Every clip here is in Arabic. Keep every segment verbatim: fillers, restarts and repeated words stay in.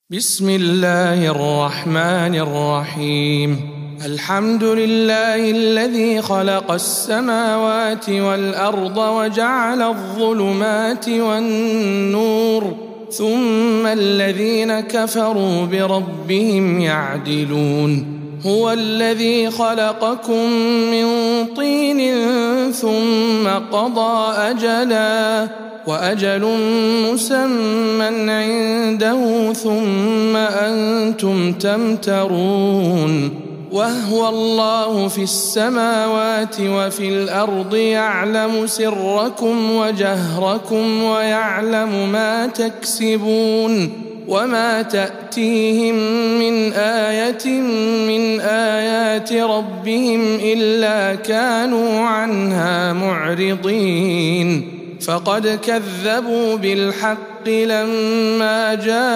بسم الله الرحمن الرحيم. الحمد لله الذي خلق السماوات والأرض وجعل الظلمات والنور ثم الذين كفروا بربهم يعدلون. هو الذي خلقكم من طين ثم قضى أجلا وأجل مسمى عنده ثم أنتم تمترون. وهو الله في السماوات وفي الأرض يعلم سركم وجهركم ويعلم ما تكسبون. وما تأتيهم من آية من آيات ربهم إلا كانوا عنها معرضين. فقد كذبوا بالحق لما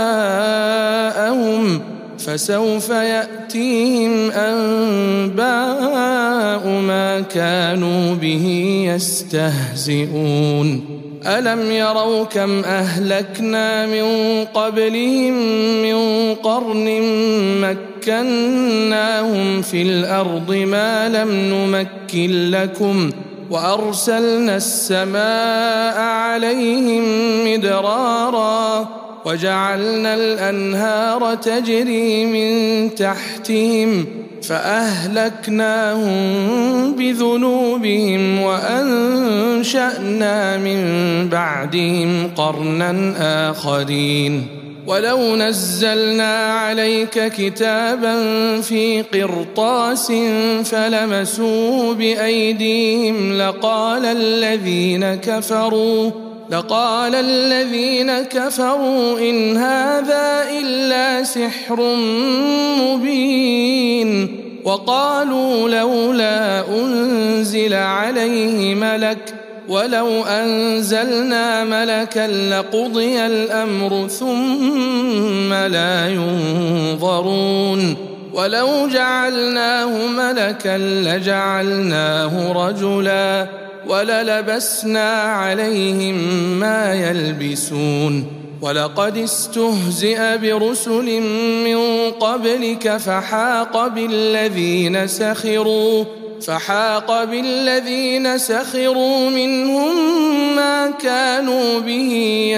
جاءهم فسوف يأتيهم أنباء ما كانوا به يستهزئون. ألم يروا كم أهلكنا من قبلهم من قرن مكناهم في الأرض ما لم نمكن لكم وأرسلنا السماء عليهم مدرارا وجعلنا الأنهار تجري من تحتهم فأهلكناهم بذنوبهم وأنشأنا من بعدهم قرنا آخرين. ولو نزلنا عليك كتابا في قرطاس فلمسوه بأيديهم لقال الذين كفروا لقال الذين كفروا إن هذا إلا سحر مبين. وقالوا لولا أنزل عليه ملك ولو أنزلنا ملكا لقضي الأمر ثم لا ينظرون. ولو جعلناه ملكا لجعلناه رجلا وللبسنا عليهم ما يلبسون. ولقد استهزئ برسل من قبلك فحاق بالذين سخروا فحاق بالذين سخروا منهم ما كانوا به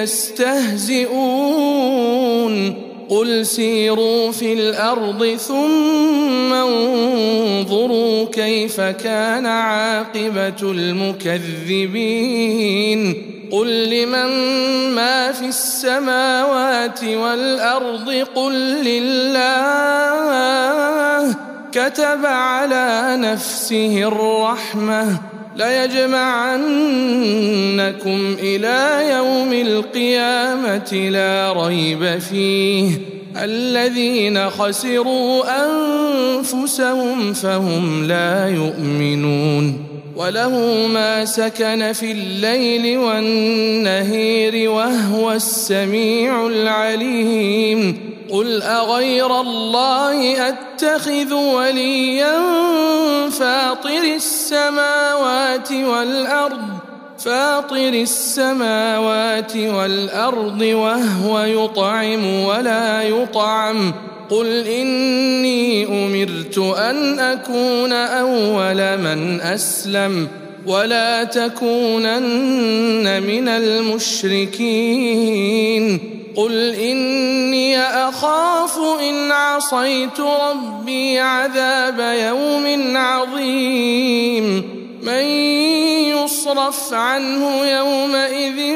يستهزئون. قل سيروا في الأرض ثم انظروا كيف كان عاقبة المكذبين. قل لمن ما في السماوات والأرض قل لله كتب على نفسه الرحمة ليجمعنكم إلى يوم القيامة لا ريب فيه الذين خسروا أنفسهم فهم لا يؤمنون. وله ما سكن في الليل والنهير وهو السميع العليم. قل أغير الله أتخذ وليا فاطر السماوات والأرض فاطر السماوات والأرض وهو يطعم ولا يطعم. قل إني أمرت أن أكون أول من أسلم ولا تكونن من المشركين. قل إني أخاف إن عصيت ربي عذاب يوم عظيم. من يصرف عنه يومئذ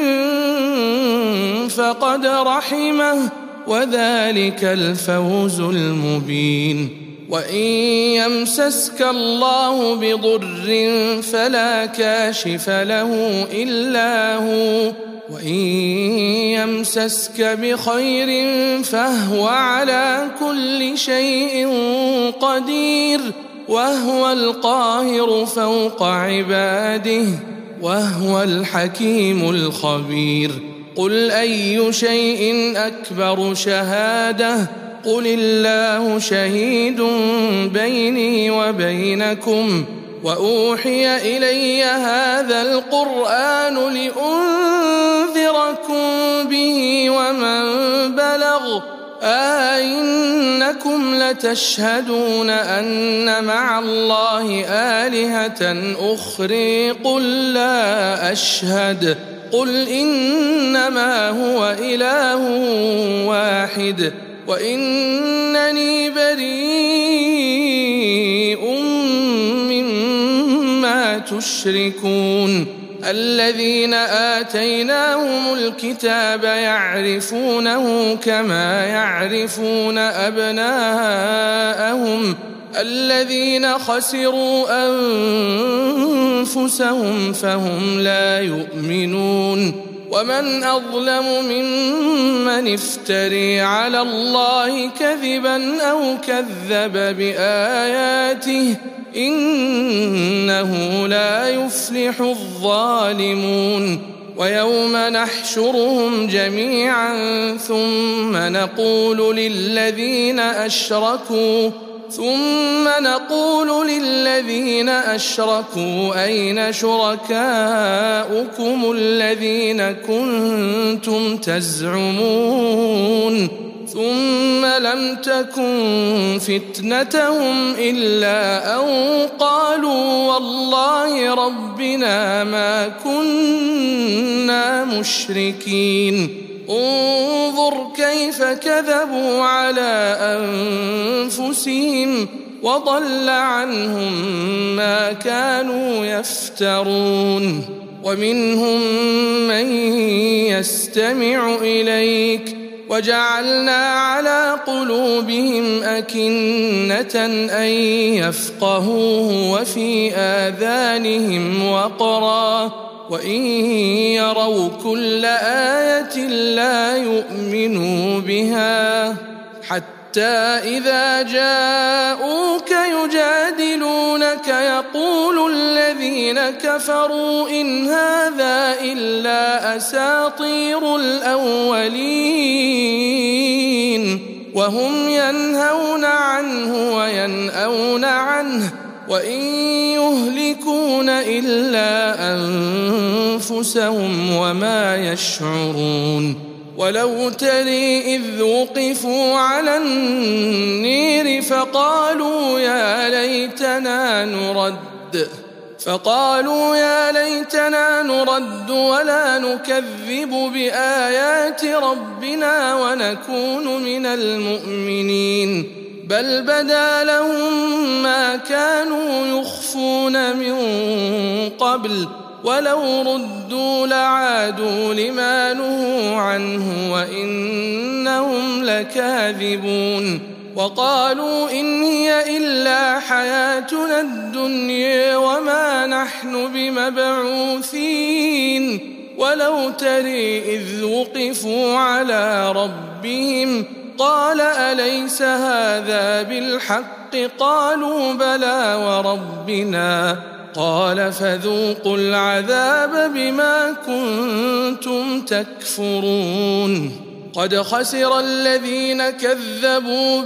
فقد رحمه وذلك الفوز المبين. وإن يمسسك الله بضر فلا كاشف له إلا هو وإن يمسسك بخير فهو على كل شيء قدير وهو القاهر فوق عباده وهو الحكيم الخبير. قل أي شيء أكبر شهادة قل الله شهيد بيني وبينكم وأوحي إلي هذا القرآن لأنذركم به ومن بلغ أئنكم لتشهدون أن مع الله آلهة أخرى قل لا أشهد قل إنما هو إله واحد وإنني بريء مما تشركون الذين آتيناهم الكتاب يعرفونه كما يعرفون أبناءهم الذين خسروا أنفسهم فهم لا يؤمنون ومن أظلم ممن افتري على الله كذبا أو كذب بآياته إنه لا يفلح الظالمون ويوم نحشرهم جميعا ثم نقول للذين أشركوا ثم نقول للذين أشركوا أين شركاؤكم الذين كنتم تزعمون ثم لم تكن فتنتهم إلا أن قالوا والله ربنا ما كنا مشركين انظر كيف كذبوا على أنفسهم وضل عنهم ما كانوا يفترون ومنهم من يستمع إليك وجعلنا على قلوبهم أكنة أن يفقهوه وفي آذانهم وقرا وإن يروا كل آية لا يؤمنوا بها حتى إذا جاءوك يجادلونك يقول الذين كفروا إن هذا إلا أساطير الأولين وهم ينهون عنه وينأون عنه وإن يهلكون إلا أنفسهم وما يشعرون ولو تري إذ وقفوا على النير فقالوا يا ليتنا نرد فقالوا يا ليتنا نرد ولا نكذب بآيات ربنا ونكون من المؤمنين بل بدا لهم ما كانوا يخفون من قبل ولو ردوا لعادوا لما نهوا عنه وإنهم لكاذبون وقالوا إن هي إلا حياتنا الدنيا وما نحن بمبعوثين ولو تري إذ وقفوا على ربهم قال أليس هذا بالحق قالوا بلى وربنا قال فذوقوا العذاب بما كنتم تكفرون قد خسر الذين كذبوا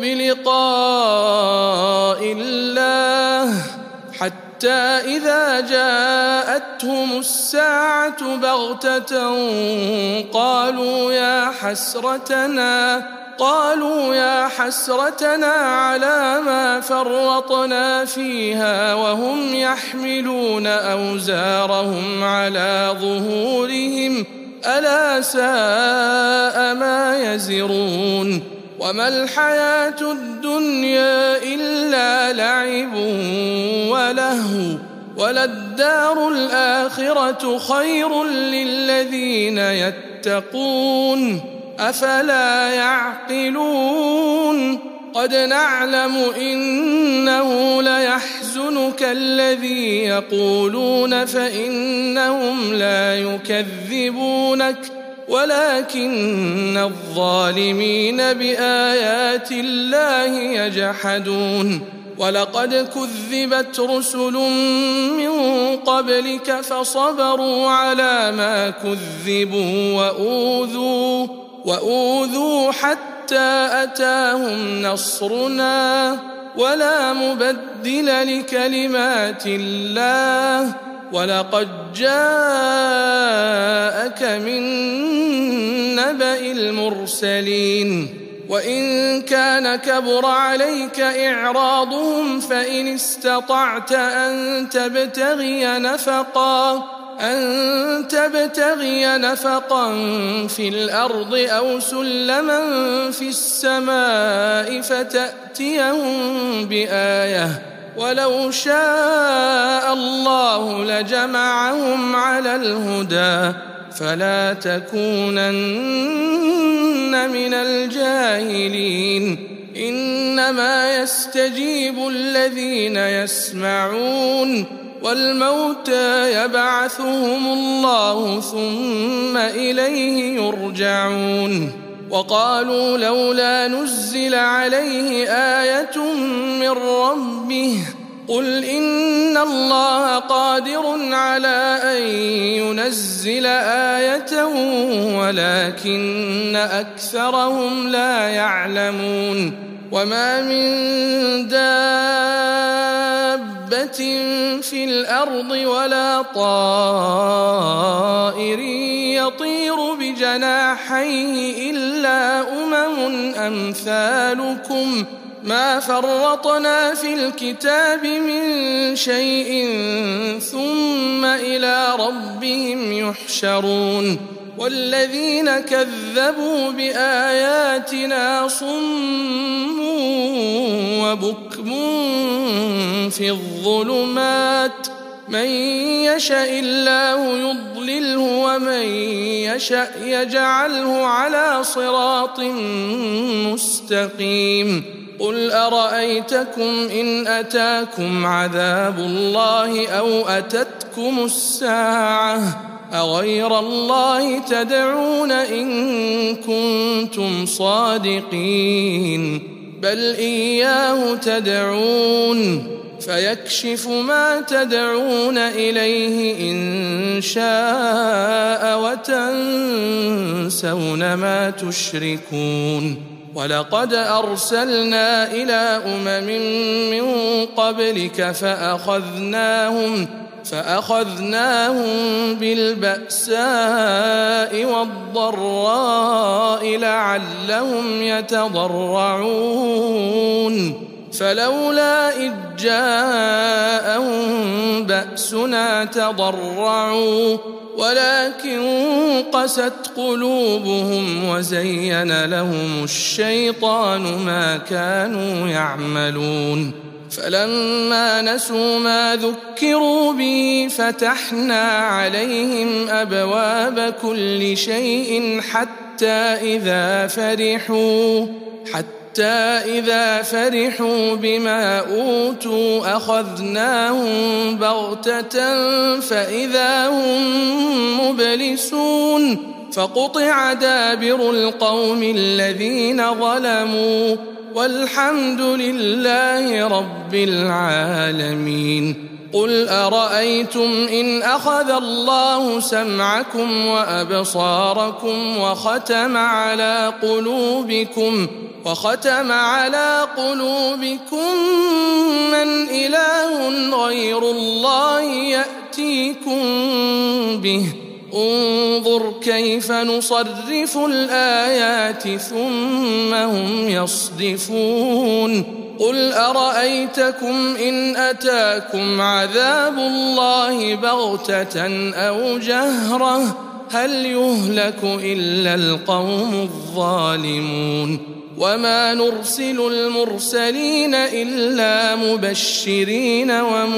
بلقاء الله حتى إذا جاءتهم الساعة بغتة قالوا يا حسرتنا قالوا يا حسرتنا على ما فرطنا فيها وهم يحملون أوزارهم على ظهورهم ألا ساء ما يزرون وما الحياة الدنيا إلا لعب ولهو وللدار الآخرة خير للذين يتقون أفلا يعقلون قد نعلم إنه ليحزنك الذي يقولون فإنهم لا يكذبونك ولكن الظالمين بآيات الله يجحدون ولقد كذبت رسل من قبلك فصبروا على ما كذبوا وأوذوا وأوذوا حتى أتاهم نصرنا ولا مبدل لكلمات الله ولقد جاءك من نبأ المرسلين وإن كان كبر عليك إعراضهم فإن استطعت أن تبتغي نفقا أن تبتغي نفقا في الأرض أو سلما في السماء فتأتيهم بآية ولو شاء الله لجمعهم على الهدى فلا تكونن من الجاهلين إنما يستجيب الذين يسمعون والموتى يبعثهم الله ثم إليه يرجعون وقالوا لولا نزل عليه آية من ربه قل إن الله قادر على أن ينزل آية ولكن أكثرهم لا يعلمون وما من دابة في الأرض ولا طائر يطير بجناحيه إلا أمم أمثالكم ما فرطنا في الكتاب من شيء ثم إلى ربهم يحشرون والذين كذبوا بآياتنا صم وبكم في الظلمات من يشاء الله يضلله ومن يشاء يجعله على صراط مستقيم قل أرأيتكم إن أتاكم عذاب الله أو أتتكم الساعة أغير الله تدعون إن كنتم صادقين بل إياه تدعون فيكشف ما تدعون إليه إن شاء وتنسون ما تشركون ولقد أرسلنا إلى أمم من قبلك فأخذناهم فأخذناهم بالبأساء والضراء لعلهم يتضرعون فلولا إذ جاءهم بأسنا تضرعوا ولكن قست قلوبهم وزين لهم الشيطان ما كانوا يعملون فلما نسوا ما ذكروا به فتحنا عليهم أبواب كل شيء حتى إذا فرحوا حتى إذا فرحوا بما أوتوا أخذناهم بغتة فإذا هم مبلسون فقطع دابر القوم الذين ظلموا والحمد لله رب العالمين قل أرأيتم إن أخذ الله سمعكم وأبصاركم وختم على قلوبكم وختم على قلوبكم من إله غير الله يأتيكم به انظر كيف نصرف الآيات ثم هم يصدفون قل أرأيتكم إن أتاكم عذاب الله بغتة أو جهرة هل يهلك إلا القوم الظالمون وما نرسل المرسلين إلا مبشرين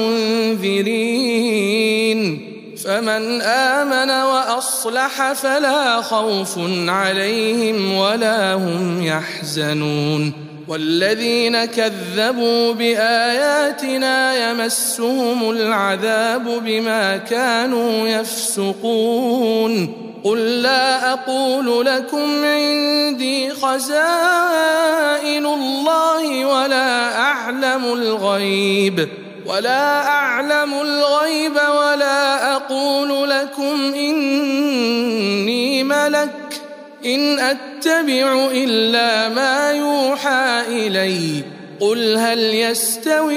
ومنذرين فمن آمن وأصلح فلا خوف عليهم ولا هم يحزنون والذين كذبوا بآياتنا يمسهم العذاب بما كانوا يفسقون قل لا أقول لكم عندي خزائن الله ولا أعلم الغيب ولا أعلم الغيب ولا أقول لكم إني ملك إن أتبع إلا ما يوحى إلي قل هل يستوي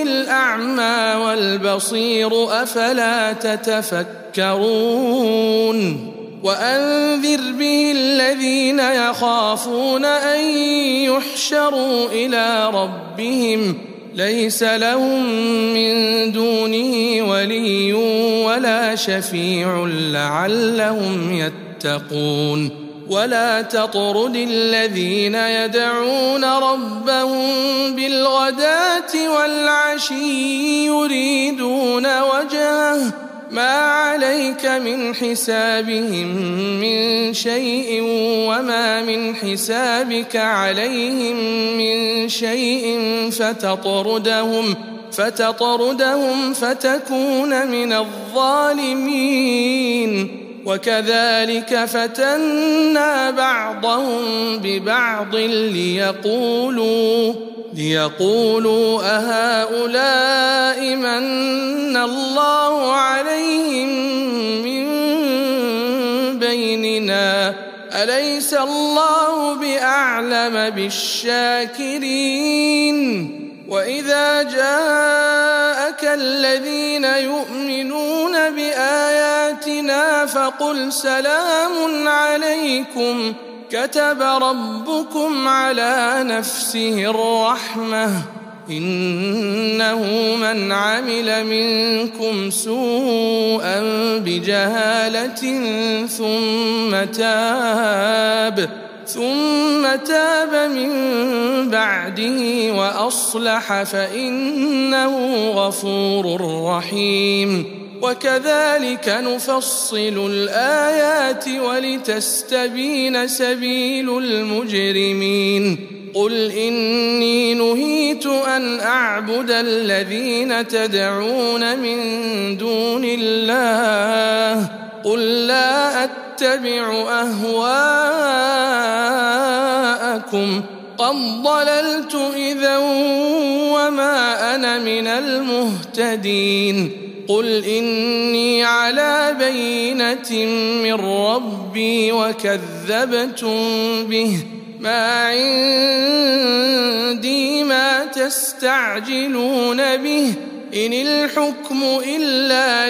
الأعمى والبصير أفلا تتفكرون وأنذر به الذين يخافون أن يحشروا إلى ربهم ليس لهم من دونه ولي ولا شفيع لعلهم يتقون ولا تطرد الذين يدعون ربهم بالغداة والعشي يريدون وجهه ما عليك من حسابهم من شيء وما من حسابك عليهم من شيء فتطردهم فتطردهم فتكون من الظالمين وكذلك فتنا بعضهم ببعض ليقولوا ليقولوا أهؤلاء من الله عليهم من بيننا أليس الله بأعلم بالشاكرين وإذا جاءك الذين يؤمنون بآياتنا فقل سلام عليكم كتب ربكم على نفسه الرحمة إنه من عمل منكم سوءا بجهالة ثم تاب ثم تاب من بعده وأصلح فإنه غفور رحيم وكذلك نفصل الآيات ولتستبين سبيل المجرمين قل إني نهيت أن أعبد الذين تدعون من دون الله قل لا أتبع أهواءكم قد ضللت إذا وما أنا من المهتدين قل إني على بينة من ربي وكذبتم به ما عندي ما تستعجلون به إن الحكم إلا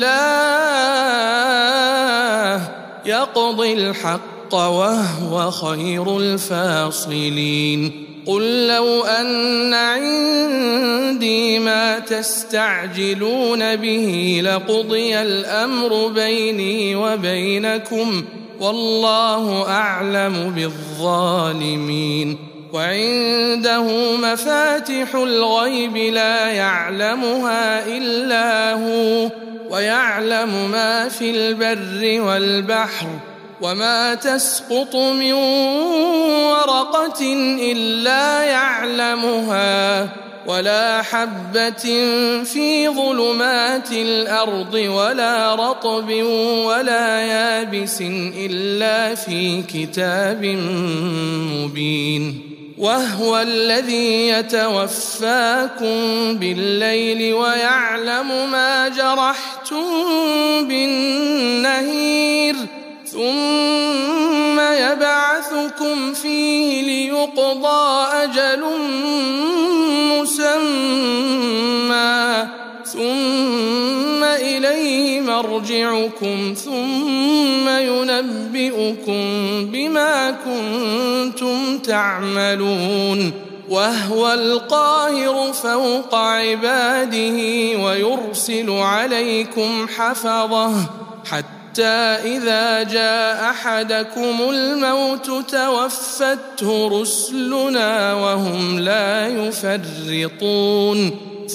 لله يقضي الحق وهو خير الفاصلين قل لو أن عندي ما تستعجلون به لقضي الأمر بيني وبينكم والله أعلم بالظالمين وعنده مفاتح الغيب لا يعلمها إلا هو ويعلم ما في البر والبحر وما تسقط من ورقة إلا يعلمها ولا حبة في ظلمات الأرض ولا رطب ولا يابس إلا في كتاب مبين وهو الذي يتوفاكم بالليل ويعلم ما جرحتم بالنهير ثم يبعثكم فيه ليقضى أجل مسمى ثم إليه مرجعكم ثم ينبئكم بما كنتم تعملون وهو القاهر فوق عباده ويرسل عليكم حفظه حتى إذا جاء أحدكم الموت توفته رسلنا وهم لا يفرطون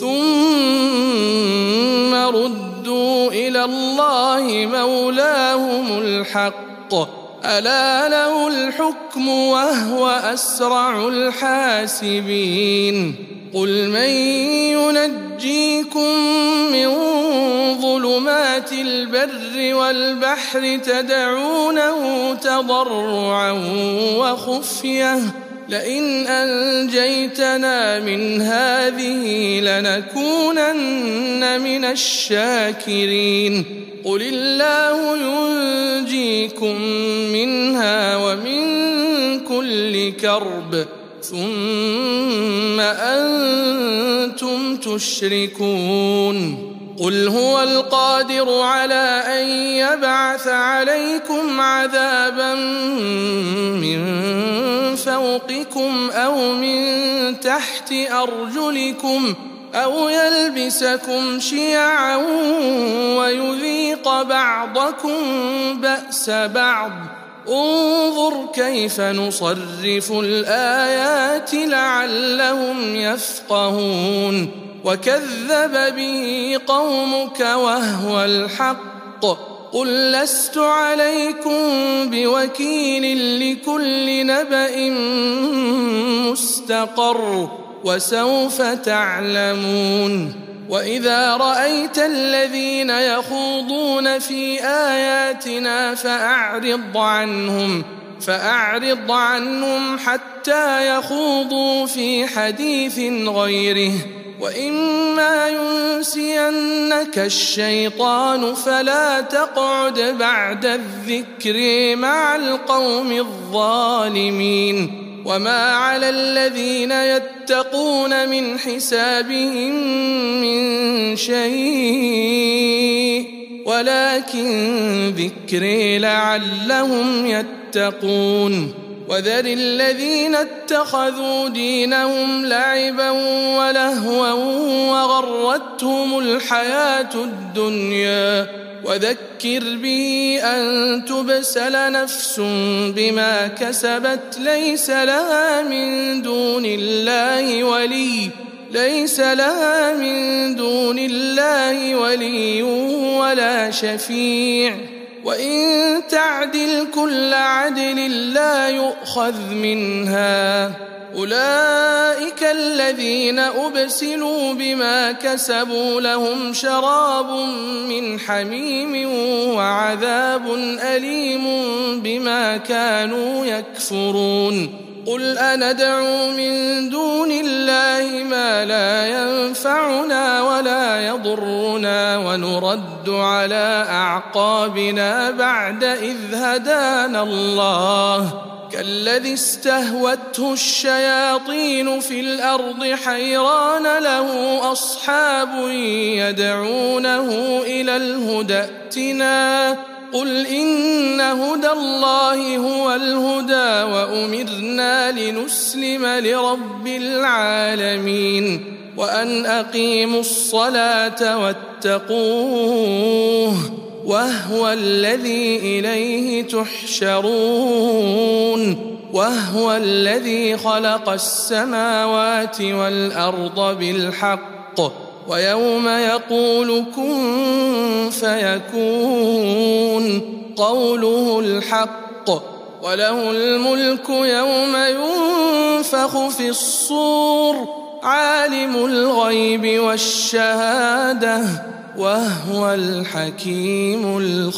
ثم ردوا إلى الله مولاهم الحق ألا له الحكم وهو أسرع الحاسبين قل من ينجيكم من ظلمات البر والبحر تدعونه تضرعا وخفية لئن أنجيتنا من هذه لنكونن من الشاكرين قل الله ينجيكم منها ومن كل كرب ثم أنتم تشركون قل هو القادر على أن يبعث عليكم عذابا من فوقكم أو من تحت أرجلكم أو يلبسكم شيعا ويذيق بعضكم بأس بعض انظر كيف نصرف الآيات لعلهم يفقهون وكذب به قومك وهو الحق قل لست عليكم بوكيل لكل نبأ مستقر وسوف تعلمون وإذا رأيت الذين يخوضون في آياتنا فأعرض عنهم فأعرض عنهم حتى يخوضوا في حديث غيره وإما ينسينك الشيطان فلا تقعد بعد الذكر مع القوم الظالمين وما على الذين يتقون من حسابهم من شيء ولكن ذكري لعلهم يتقون وذر الذين اتخذوا دينهم لعبا ولهوا وغرتهم الحياة الدنيا وذكر به أن تبسل نفس بما كسبت ليس لها من دون الله ولي ليس لها من دون الله ولي ولا شفيع وإن تعدل كل عدل لا يؤخذ منها أولئك الذين أبسلوا بما كسبوا لهم شراب من حميم وعذاب أليم بما كانوا يكفرون قل أندعو من دون الله ما لا ينفعنا ولا يضرنا ونرد على أعقابنا بعد إذ هدانا الله كالذي استهوته الشياطين في الأرض حيران له أصحاب يدعونه إلى الهدى ائتنا قل إن هدى الله هو الهدى وأمرنا لنسلم لرب العالمين وأن أقيموا الصلاة واتقوه وهو الذي إليه تحشرون وهو الذي خلق السماوات والأرض بالحق ويوم يقول كن فيكون قوله الحق وله الملك يوم ينفخ في الصور عالم الغيب والشهادة وهو الحكيم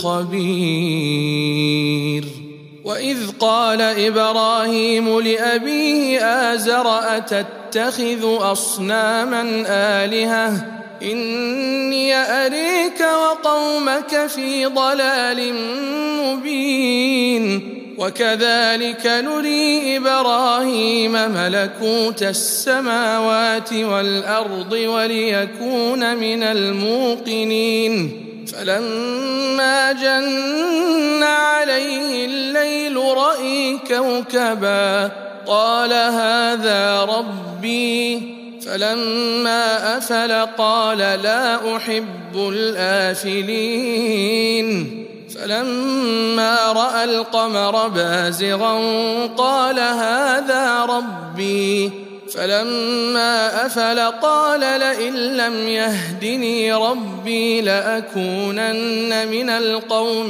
الخبير وإذ قال إبراهيم لأبيه آزر أتتخذ أصناما آلهة إني أريك وقومك في ضلال مبين وكذلك نري إبراهيم ملكوت السماوات والأرض وليكون من الموقنين فلما جن عليه الليل رأى كوكبا قال هذا ربي فلما أفل قال لا أحب الآفلين فلما رأى القمر بازغا قال هذا ربي فلما أفل قال لئن لم يهدني ربي لأكونن من القوم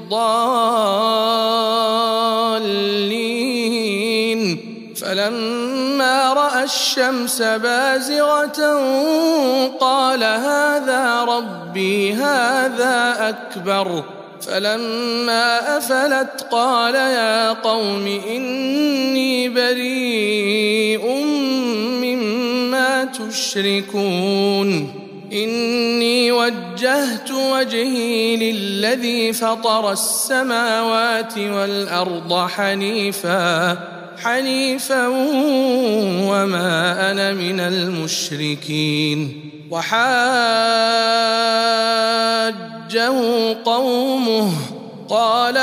الضالين فلما رأى الشمس بازغة قال هذا ربي هذا أكبر فلما أفلت قال يا قوم إني بريء مما تشركون إني وجهت وجهي للذي فطر السماوات والأرض حنيفا حنيفا وما أنا من المشركين وحاجه قومه قال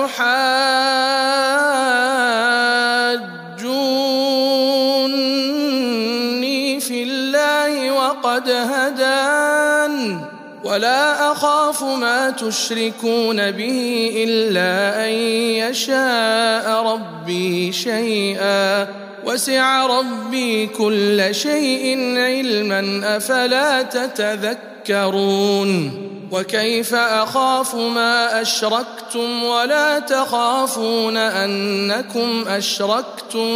أتحاجوني في الله وقد هدان ولا أخاف ما تشركون به إلا أن يشاء ربي شيئا وسع ربي كل شيء علما أفلا تتذكرون وكيف أخاف ما أشركتم ولا تخافون أنكم أشركتم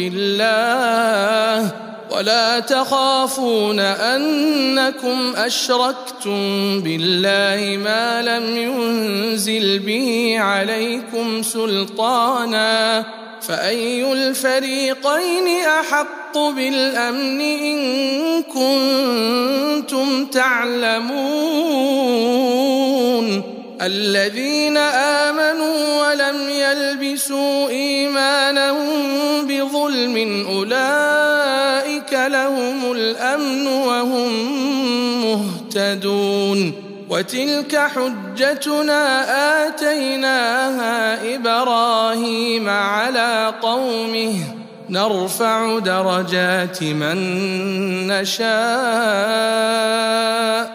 بالله ولا تخافون أنكم أشركتم بالله ما لم ينزل به عليكم سلطانا فأي الفريقين أحق بالأمن إن كنتم تعلمون الذين آمنوا ولم يلبسوا إيمانهم بظلم أولئك لهم الأمن وهم مهتدون وتلك حجتنا آتيناها إبراهيم على قومه نرفع درجات من نشاء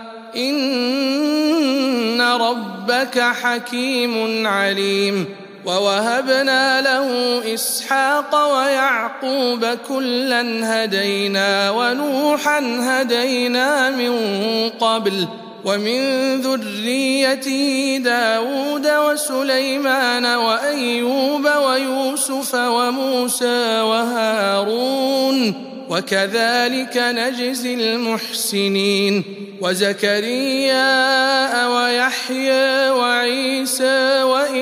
إن ربك حكيم عليم ووهبنا له إسحاق ويعقوب كلا هدينا ونوحا هدينا من قبل ومن ذريته داود وسليمان وأيوب ويوسف وموسى وهارون وكذلك نجزي المحسنين وزكريا ويحيى وعيسى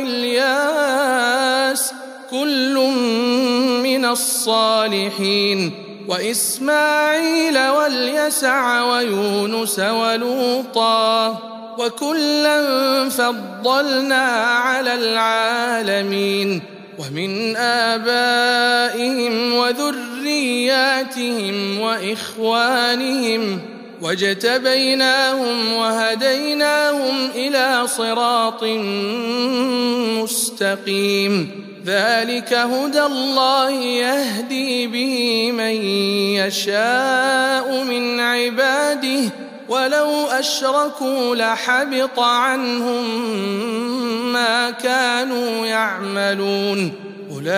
وإلياس كل من الصالحين وإسماعيل واليسع ويونس ولوطا وكلا فضلنا على العالمين ومن آبائهم وذرياتهم وإخوانهم واجتبيناهم وهديناهم إلى صراط مستقيم ذلك هدى الله يهدي به من يشاء من عباده ولو أشركوا لحبط عنهم ما كانوا يعملون أولئك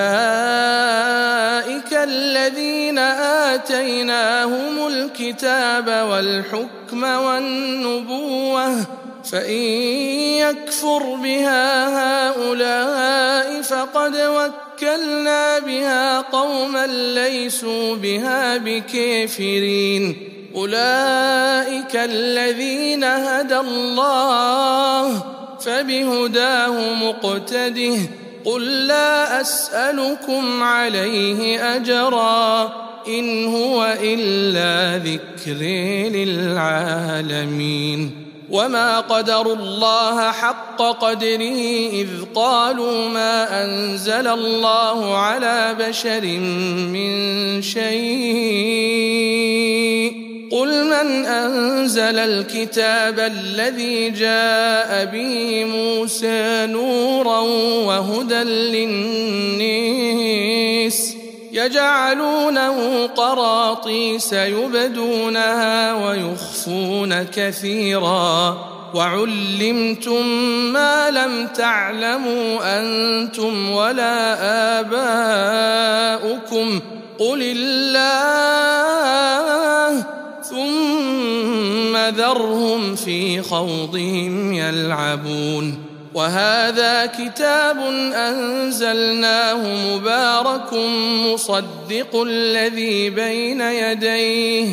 الذين آتيناهم الكتاب والحكم والنبوة فإن يكفر بها هؤلاء فقد وكلنا بها قوما ليسوا بها بكافرين أولئك الذين هدى الله فبهداه مقتده قل لا أسألكم عليه أجرا إن هو إلا ذكر للعالمين وما قدروا الله حق قدره إذ قالوا ما أنزل الله على بشر من شيء قل من أنزل الكتاب الذي جاء به موسى نورا وهدى للناس يجعلونه قراطيس يبدونها ويخفون كثيرا وعلمتم ما لم تعلموا أنتم ولا آباؤكم قل الله ثم ذرهم في خوضهم يلعبون وهذا كتاب أنزلناه مبارك مصدق الذي بين يديه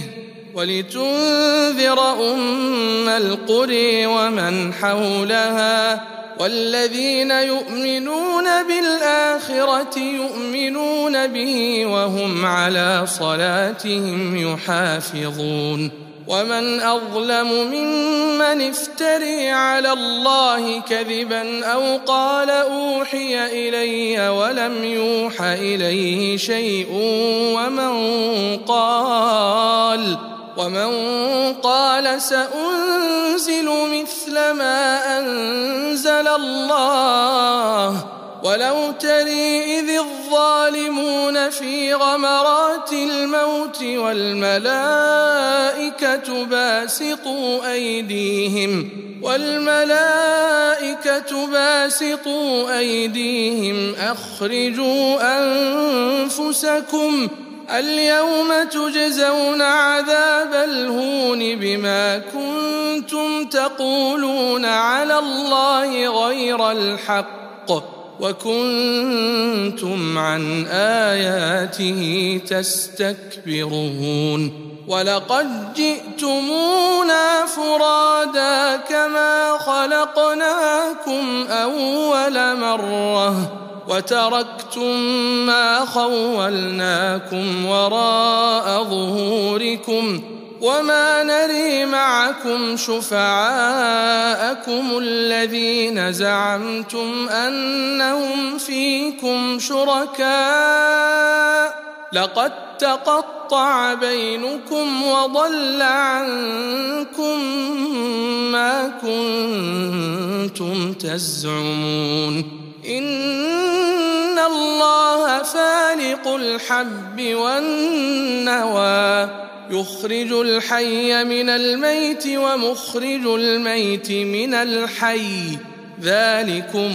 ولتنذر أم القرى ومن حولها والذين يؤمنون بالآخرة يؤمنون به وهم على صلاتهم يحافظون ومن أظلم ممن افتري على الله كذبا أو قال أوحي إلي ولم يوحى إليه شيء ومن قال ومن قال سأنزل مثل ما أنزل الله ولو تري إذ الظالمون في غمرات الموت والملائكة باسطوا أيديهم والملائكة باسطوا أيديهم أخرجوا أنفسكم اليوم تجزون عذاب الهون بما كنتم تقولون على الله غير الحق وكنتم عن آياته تستكبرون ولقد جئتمونا فرادا كما خلقناكم أول مرة وتركتم ما خولناكم وراء ظهوركم وما نري معكم شفعاءكم الذين زعمتم أنهم فيكم شركاء لقد تقطع بينكم وضل عنكم ما كنتم تزعمون إن الله فالق الحب والنوى يخرج الحي من الميت ومخرج الميت من الحي ذلكم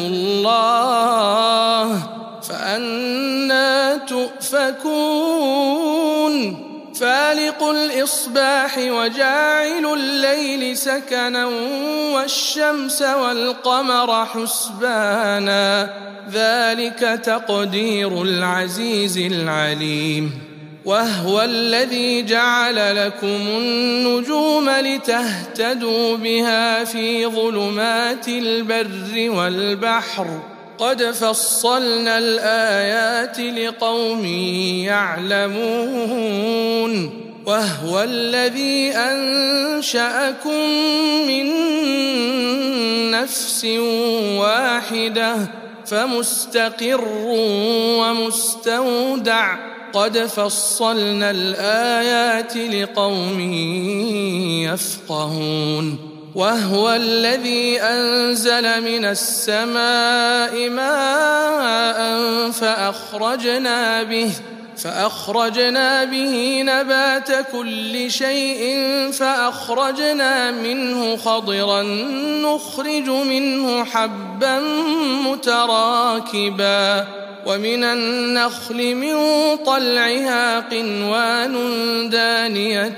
الله فأنى تؤفكون فالق الإصباح وجاعل الليل سكنا والشمس والقمر حسبانا ذلك تقدير العزيز العليم وهو الذي جعل لكم النجوم لتهتدوا بها في ظلمات البر والبحر قد فصلنا الآيات لقوم يعلمون وهو الذي أنشأكم من نفس واحدة فمستقر ومستودع قد فصلنا الآيات لقوم يفقهون وهو الذي أنزل من السماء ماء فأخرجنا به فأخرجنا به نبات كل شيء فأخرجنا منه خضرا نخرج منه حبا متراكبا ومن النخل من طلعها قنوان دانية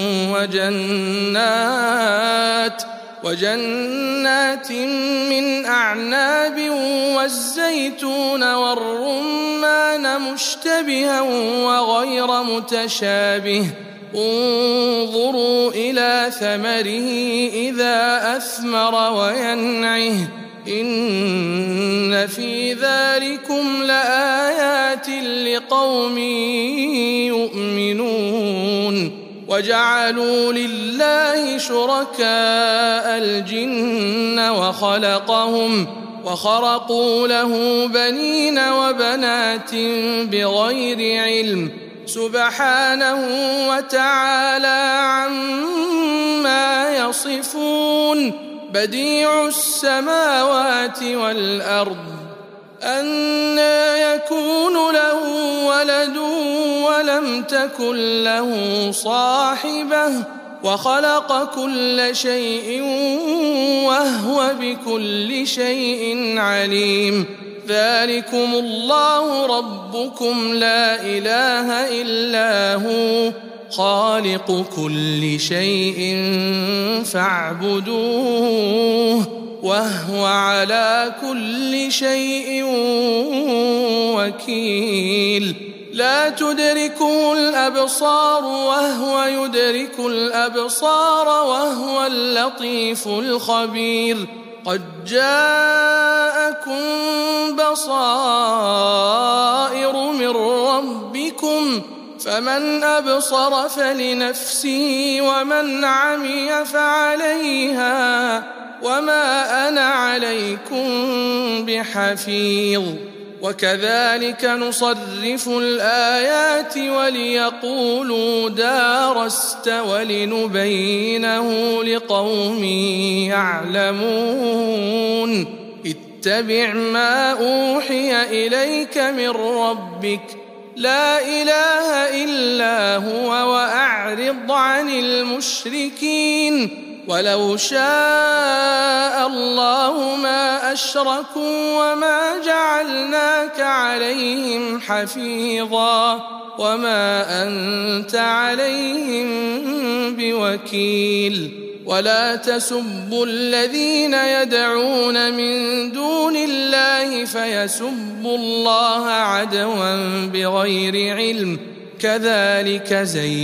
وجنات وجنات من أعناب والزيتون والرمان مشتبها وغير متشابه انظروا إلى ثمره إذا أثمر وينعه إن في ذلكم لآيات لقوم يؤمنون وجعلوا لله شركاء الجن وخلقهم وخرقوا له بنين وبنات بغير علم سبحانه وتعالى عما يصفون بديع السماوات والأرض أنى يكون له ولد ولم تكن له صاحبة وخلق كل شيء وهو بكل شيء عليم ذلكم الله ربكم لا إله إلا هو خالق كل شيء فاعبدوه وهو على كل شيء وكيل لا تدركه الأبصار وهو يدرك الأبصار وهو اللطيف الخبير قد جاءكم بصائر من ربكم فمن أبصر فلنفسه ومن عمي فعليها وما أنا عليكم بحفيظ وكذلك نصرف الآيات وليقولوا دارست ولنبينه لقوم يعلمون اتبع ما أوحي إليك من ربك لا إله إلا هو وأعرض عن المشركين ولو شاء الله ما أشركوا وما جعلناك عليهم حفيظا وما أنت عليهم بوكيل ولا تسبوا الذين يدعون من دون الله فيسبوا الله عدوا بغير علم كذلك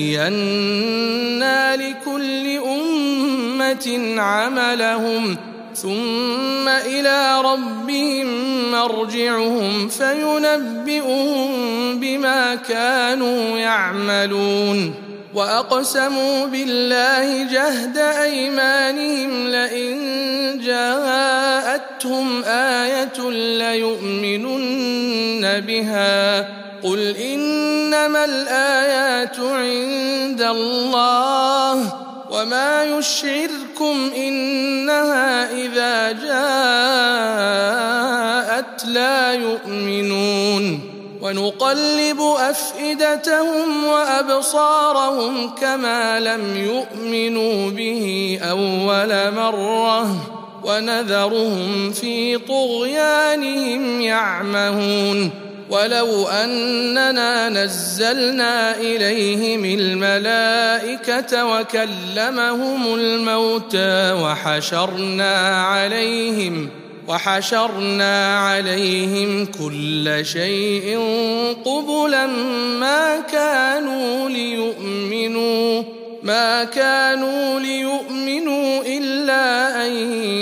زينا لكل أمة عملهم ثم إلى ربهم مرجعهم فينبئهم بما كانوا يعملون وأقسموا بالله جهد أيمانهم لئن جاءتهم آية ليؤمنن بها قل إنما الآيات عند الله وما يشعركم إنها إذا جاءت لا يؤمنون ونقلب أفئدتهم وأبصارهم كما لم يؤمنوا به أول مرة ونذرهم في طغيانهم يعمهون ولو أننا نزلنا إليهم الملائكة وكلمهم الموتى وحشرنا عليهم وحشرنا عليهم كل شيء قبلا ما كانوا ليؤمنوا ما كانوا ليؤمنوا إلا أن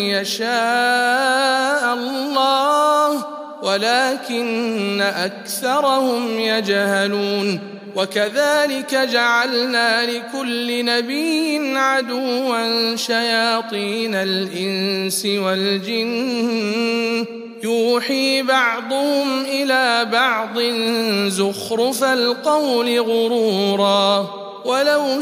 يشاء الله ولكن أكثرهم يجهلون وكذلك جعلنا لكل نبي عدوا شياطين الإنس والجن يوحي بعضهم إلى بعض زخرف القول غرورا ولو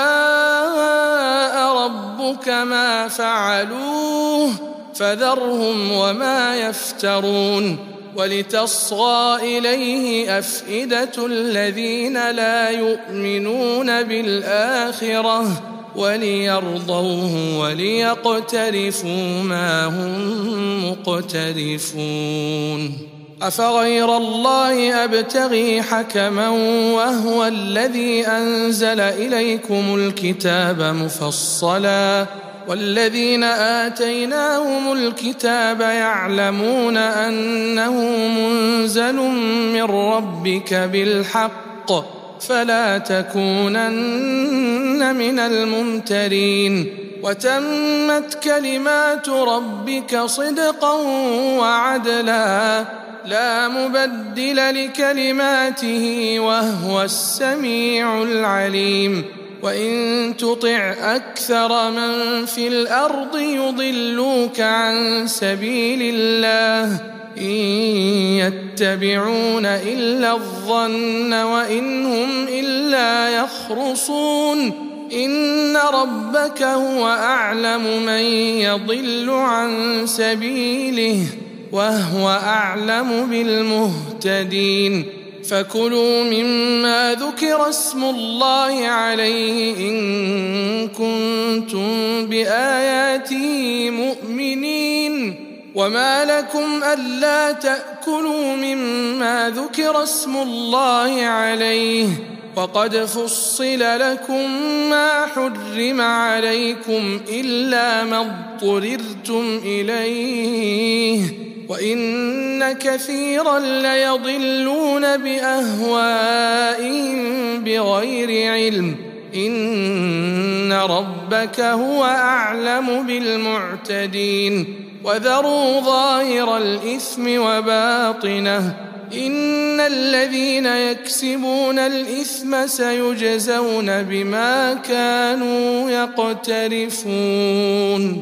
شاء ربك ما فعلوه فذرهم وما يفترون ولتصغى إليه أفئدة الذين لا يؤمنون بالآخرة وليرضوه وليقترفوا ما هم مقترفون أفغير الله أبتغي حكما وهو الذي أنزل إليكم الكتاب مفصلا والذين آتيناهم الكتاب يعلمون أنه منزل من ربك بالحق فلا تكونن من الممترين وتمت كلمات ربك صدقا وعدلا لا مبدل لكلماته وهو السميع العليم وإن تطع أكثر من في الأرض يضلوك عن سبيل الله إن يتبعون إلا الظن وإن هم إلا يخرصون إن ربك هو أعلم من يضل عن سبيله وهو أعلم بالمهتدين فكلوا مما ذكر اسم الله عليه إن كنتم بآياته مؤمنين وما لكم ألا تأكلوا مما ذكر اسم الله عليه وقد فصل لكم ما حرم عليكم إلا ما اضطررتم إليه وإن كثيرا ليضلون بأهوائهم بغير علم إن ربك هو أعلم بالمعتدين وذروا ظاهر الإثم وباطنه إن الذين يكسبون الإثم سيجزون بما كانوا يقترفون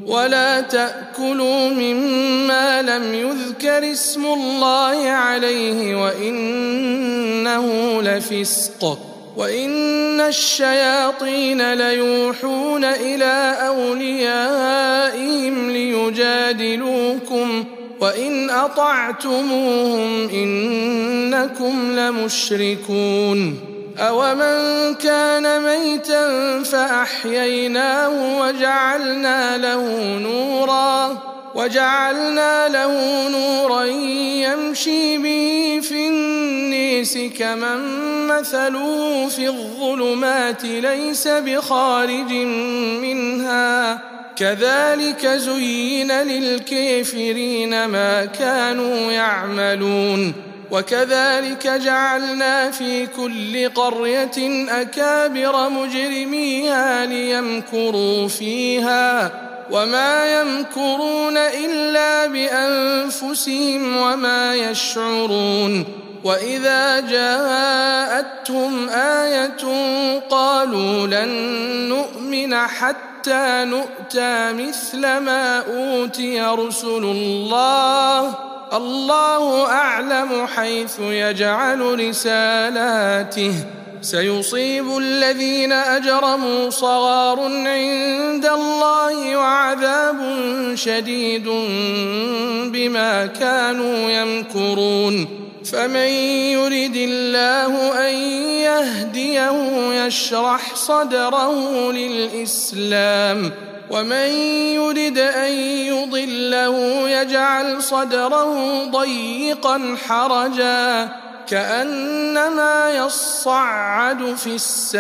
ولا تأكلوا مما لم يذكر اسم الله عليه وإنه لفسق وإن الشياطين ليوحون إلى أوليائهم ليجادلوكم وإن أطعتموهم إنكم لمشركون أومن كان ميتا فأحييناه وجعلنا له نورا وجعلنا له نورا يمشي به في الناس كمن مثله في الظلمات ليس بخارج منها كذلك زين للكافرين ما كانوا يعملون وكذلك جعلنا في كل قرية أكابر مجرميها ليمكروا فيها وما يمكرون إلا بأنفسهم وما يشعرون وإذا جاءتهم آية قالوا لن نؤمن حتى نؤتى مثل ما أوتي رسل الله الله أعلم حيث يجعل رسالاته سيصيب الذين أجرموا صغار عند الله وعذاب شديد بما كانوا يمكرون فمن يرد الله أن يهديه يشرح صدره للإسلام ومن يرد أن يضله يجعل صدره ضيقا حرجا كأنما يصعد في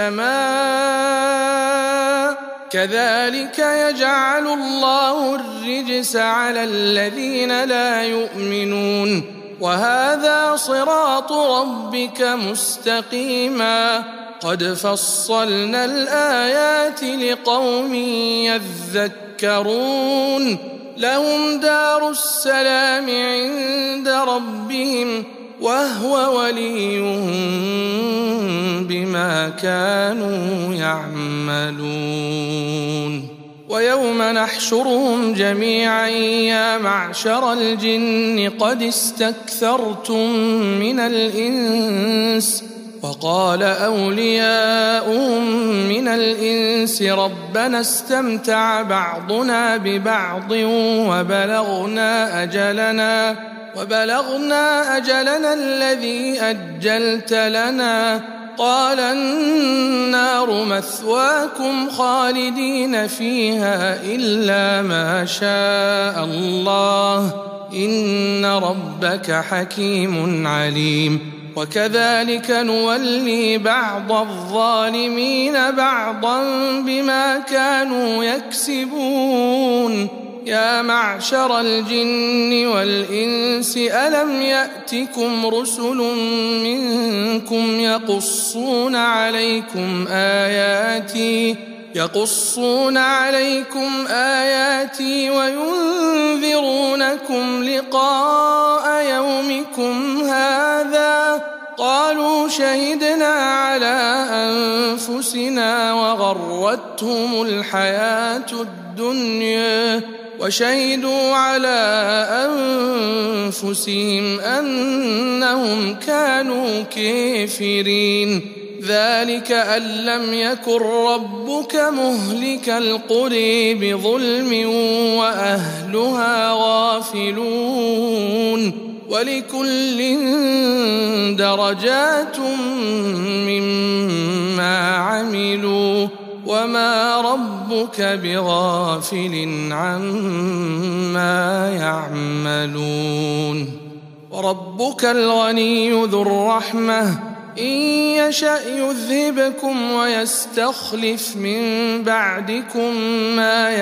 السماء كذلك يجعل الله الرجس على الذين لا يؤمنون وهذا صراط ربك مستقيما قد فصلنا الآيات لقوم يذكرون لهم دار السلام عند ربهم وهو وليهم بما كانوا يعملون ويوم نحشرهم جميعا يا معشر الجن قد استكثرتم من الإنس وقال أولياؤهم من الإنس ربنا استمتع بعضنا ببعض وبلغنا أجلنا وبلغنا أجلنا الذي أجلت لنا قال النار مثواكم خالدين فيها إلا ما شاء الله إن ربك حكيم عليم وكذلك نولي بعض الظالمين بعضا بما كانوا يكسبون يا معشر الجن والإنس ألم يأتكم رسل منكم يقصون عليكم آياتي يقصون عليكم آياتي وينذرونكم لقاء يومكم هذا قالوا شهدنا على أنفسنا وغرتهم الحياة الدنيا وشهدوا على أنفسهم أنهم كانوا كافرين ذلك أن لم يكن ربك مهلك القرى بظلم وأهلها غافلون ولكل درجات مما عملوا وما ربك بغافل عما يعملون وربك الغني ذو الرحمة إن يشأ يذهبكم ويستخلف من بعدكم ما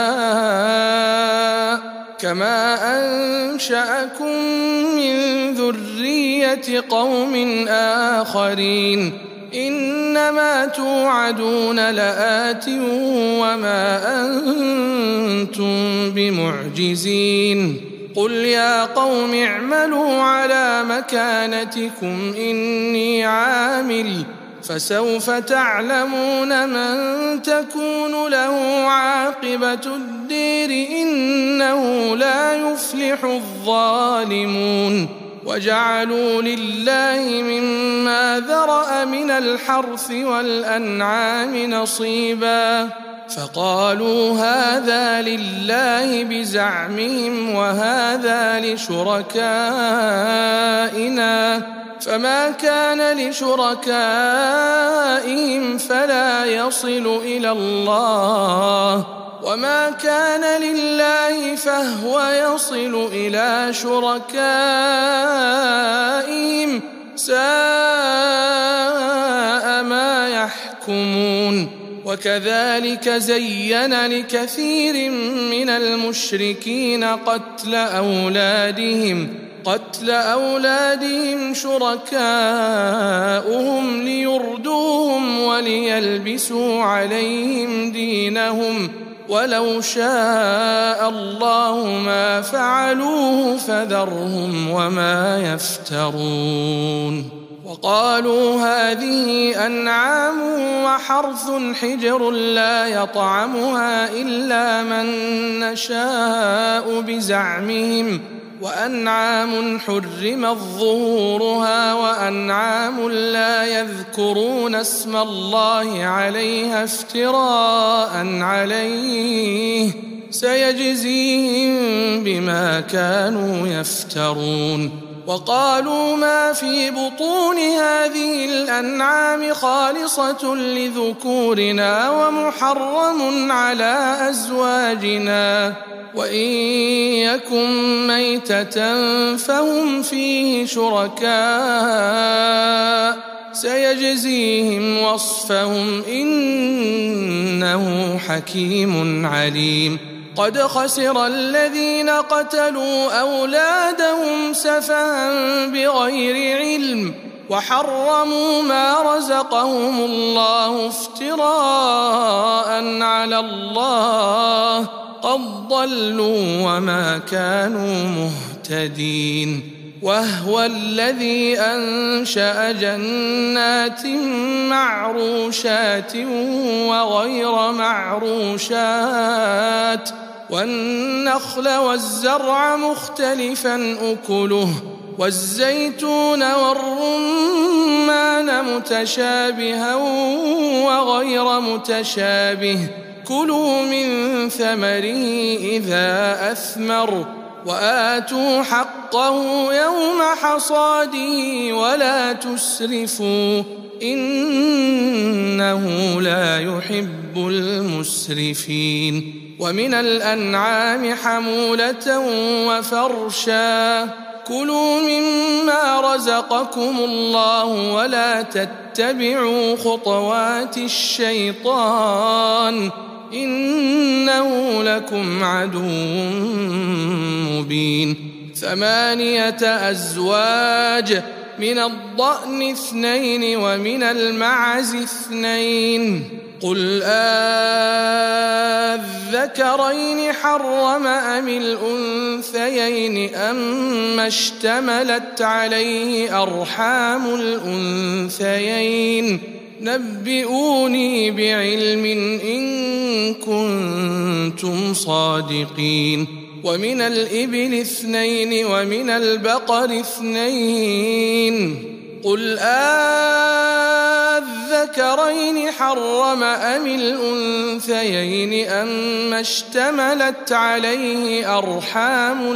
يشاء كما أنشأكم من ذرية قوم آخرين إنما توعدون لآت وما أنتم بمعجزين قل يا قوم اعملوا على مكانتكم إني عامل فسوف تعلمون من تكون له عاقبة الدير إنه لا يفلح الظالمون وجعلوا لله مما ذرأ من الحرث والأنعام نصيبا فقالوا هذا لله بزعمهم وهذا لشركائنا فما كان لشركائهم فلا يصل إلى الله وما كان لله فهو يصل إلى شركائهم ساء ما يحكمون وكذلك زين لكثير من المشركين قتل أولادهم قتل أولادهم شركاؤهم ليردوهم وليلبسوا عليهم دينهم ولو شاء الله ما فعلوه فذرهم وما يفترون وقالوا هذه أنعام وحرث حجر لا يطعمها إلا من نشاء بزعمهم وأنعام حرمت ظهورها وأنعام لا يذكرون اسم الله عليها افتراء عليه سيجزيهم بما كانوا يفترون وقالوا ما في بطون هذه الأنعام خالصة لذكورنا ومحرم على أزواجنا وإن يكن ميتة فهم فيه شركاء سيجزيهم وصفهم إنه حكيم عليم قد خسر الذين قتلوا أولادهم سفها بغير علم وحرموا ما رزقهم الله افتراء على الله قد ضلوا وما كانوا مهتدين وهو الذي أنشأ جنات معروشات وغير معروشات والنخل والزرع مختلفا أكله والزيتون والرمان متشابها وغير متشابه كلوا من ثمره إذا أثمر وآتوا حقه يوم حصاده ولا تسرفوا إنه لا يحب المسرفين ومن الأنعام حمولة وفرشا كلوا مما رزقكم الله ولا تتبعوا خطوات الشيطان إنه لكم عدو مبين ثمانية أزواج من الضأن اثنين ومن المعز اثنين قل أذكرين حرم أم الأنثيين أما اشتملت عليه أرحام الأنثيين نبئوني بعلم إن كنتم صادقين ومن الإبل اثنين ومن البقر اثنين قل أذكرين حرم أم الأنثيين أما اشتملت عليه أرحام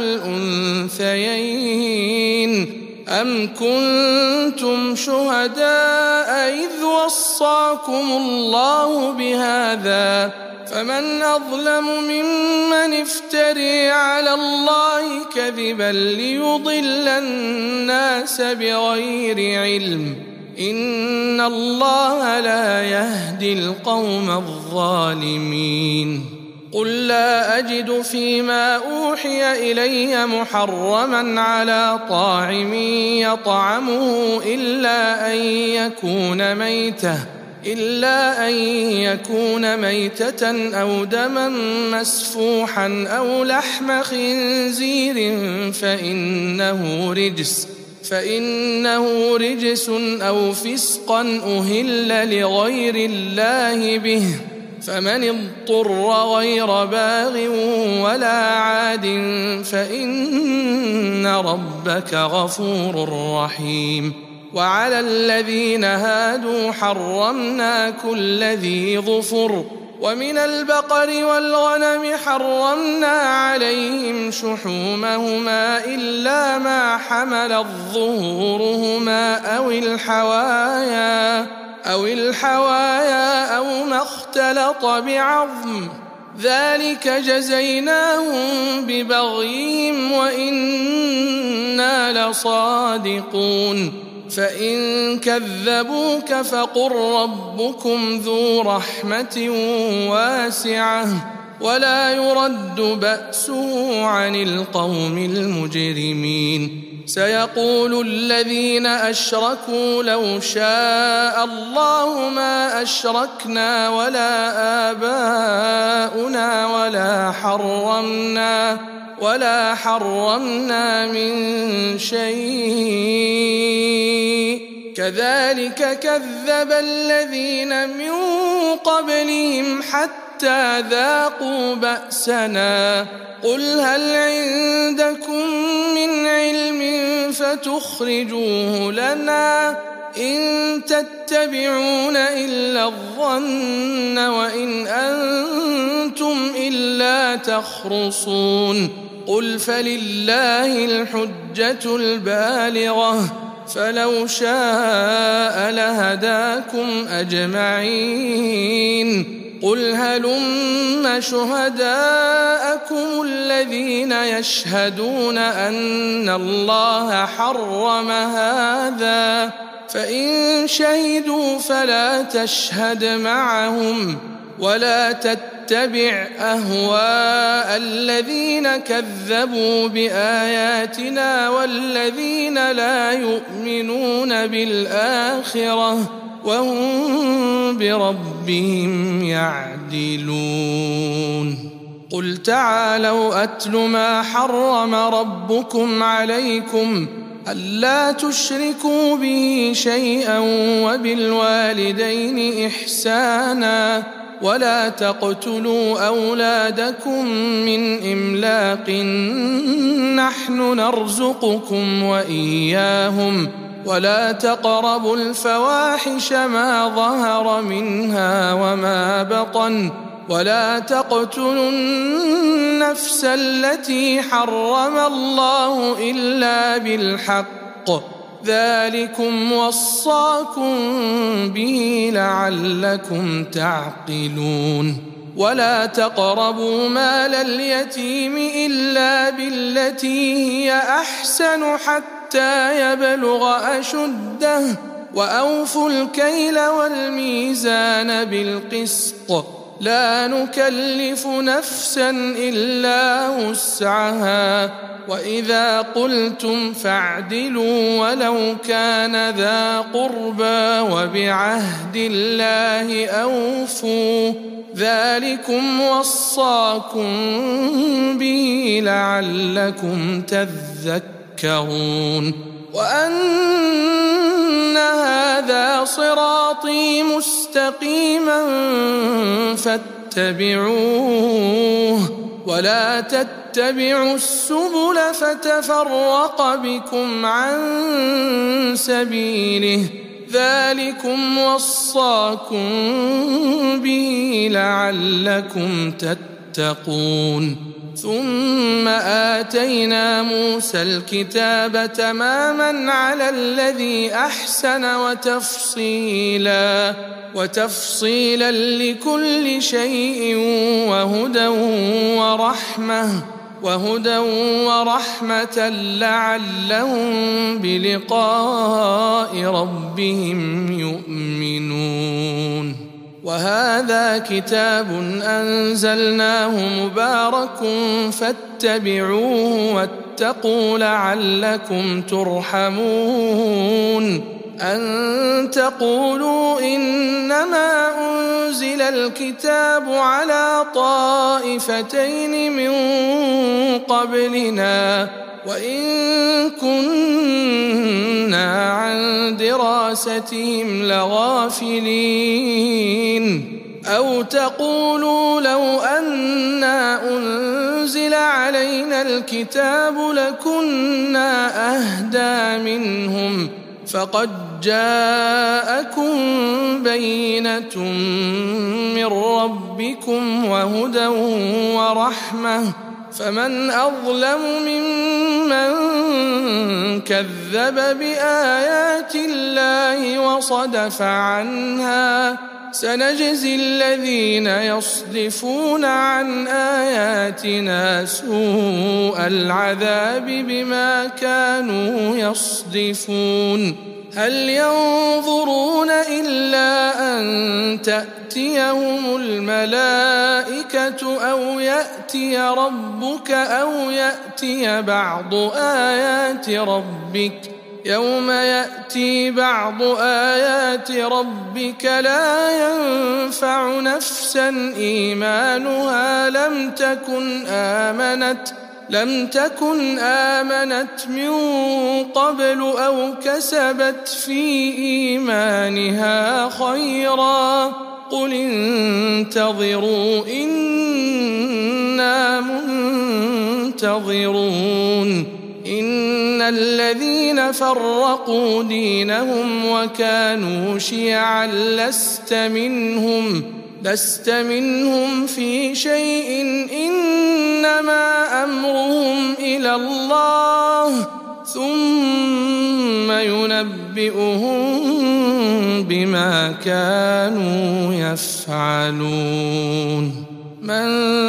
الأنثيين أم كنتم شهداء إذ وصاكم الله بهذا فمن أظلم ممن افتري على الله كذبا ليضل الناس بغير علم إن الله لا يهدي القوم الظالمين قل لا أجد فيما أوحي إلي محرما على طاعم يطعمه إلا أن يكون ميتة إلا أن يكون ميتة أو دما مسفوحا أو لحم خنزير فإنه رجس فإنه رجس أو فسقا أهل لغير الله به، فمن اضطر غير باغ ولا عاد فإن ربك غفور رحيم. وعلى الذين هادوا حرمنا كل ذي ظفر، ومن البقر والغنم حرمنا عليهم شحومهما إلا ما حملت ظهورهما أو الحوايا أو الحوايا أو ما اختلط بعظم، ذلك جزيناهم ببغيهم وإنا لصادقون. فإن كذبوك فقل ربكم ذو رحمة واسعة ولا يرد بأسه عن القوم المجرمين. سيقول الذين أشركوا لو شاء الله ما أشركنا ولا آباؤنا ولا حرمنا ولا حرمنا من شيء كذلك كذب الذين من قبلهم حتى ذاقوا بأسنا. قل هل عندكم من علم فتخرجوه لنا؟ إن تتبعون إلا الظن وإن أنتم إلا تخرصون. قل فلله الحجة البالغة فلو شاء لهداكم أجمعين. قل هلم شهداءكم الذين يشهدون أن الله حرم هذا، فإن شهدوا فلا تشهد معهم ولا تتبع أهواء الذين كذبوا بآياتنا والذين لا يؤمنون بالآخرة وهم بربهم يعدلون. قل تعالوا أتل ما حرم ربكم عليكم ألا تشركوا به شيئا وبالوالدين إحسانا ولا تقتلوا أولادكم من إملاق نحن نرزقكم وإياهم ولا تقربوا الفواحش ما ظهر منها وما بطن ولا تقتلوا النفس التي حرم الله إلا بالحق ذلكم وصاكم به لعلكم تعقلون. ولا تقربوا مال اليتيم إلا بالتي هي أحسن حتى يبلغ أشده وأوفوا الكيل والميزان بالقسط لا نكلف نفسا إلا وسعها وإذا قلتم فاعدلوا ولو كان ذا قربى وبعهد الله أوفوا ذلكم وصاكم به لعلكم تذكرون. وأن هذا صراطي مستقيما فاتبعوه ولا تتبعوا السبل فتفرق بكم عن سبيله ذلكم وصاكم به لعلكم تتقون. ثم آتينا موسى الكتاب تماما على الذي أحسن وتفصيلا وتفصيلا لكل شيء وهدى ورحمة وهدى ورحمة لعلهم بلقاء ربهم يؤمنون. وهذا كتاب أنزلناه مبارك فاتبعوه واتقوا لعلكم ترحمون. أن تقولوا إنما أنزل الكتاب على طائفتين من قبلنا وإن كنا عن دراستهم لغافلين أو تقولوا لو أنا أنزل علينا الكتاب لكنا أهدى منهم فقد جاءكم بينة من ربكم وهدى ورحمة فمن أظلم ممن كذب بآيات الله وصدف عنها سنجزي الذين يصدفون عن آياتنا سوء العذاب بما كانوا يصدفون هل ينظرون إلا أن تأتيهم الملائكة أو يأتي ربك أو يأتي بعض آيات ربك يوم يأتي بعض آيات ربك لا ينفع نفسا إيمانها لم تكن آمنت لم تكن آمنت من قبل أو كسبت في إيمانها خيرا قل انتظروا إنا منتظرون إن الذين فرقوا دينهم وكانوا شيعا لست منهم لست منهم في شيء إنما أمرهم إلى الله ثم ينبئهم بما كانوا يفعلون من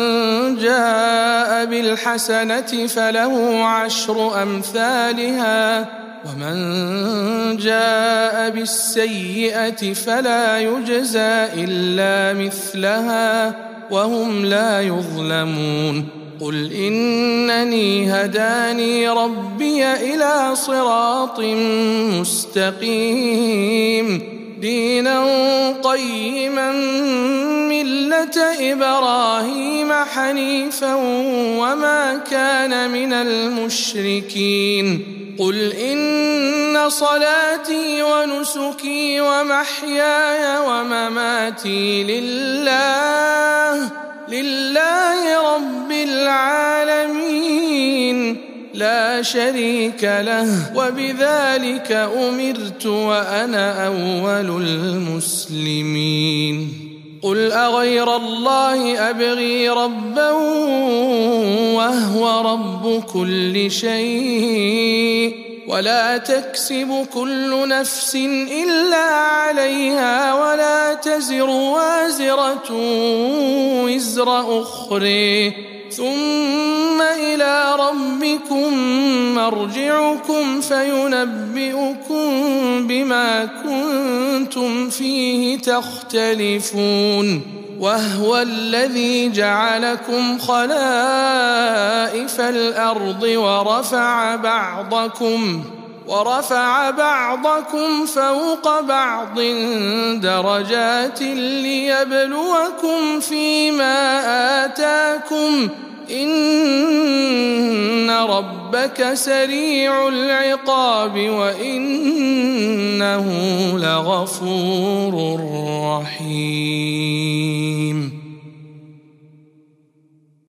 جاء بالحسنة فله عشر أمثالها ومن جاء بالسيئة فلا يجزى إلا مثلها وهم لا يظلمون قل إنني هداني ربي إلى صراط مستقيم دينا قيما ملة إبراهيم حنيفا وما كان من المشركين قل إن صلاتي ونسكي ومحياي ومماتي لله لله رب العالمين لا شريك له وبذلك أمرت وأنا أول المسلمين قل أغير الله أبغي ربا وهو رب كل شيء ولا تكسب كل نفس إلا عليها ولا تزر وازرة وزر أخرى ثم إلى ربكم مرجعكم فينبئكم بما كنتم فيه تختلفون وهو الذي جعلكم خلائف الأرض ورفع بعضكم ورفع بعضكم فوق بعض درجات ليبلوكم فيما آتاكم إن ربك سريع العقاب وإنه لغفور رحيم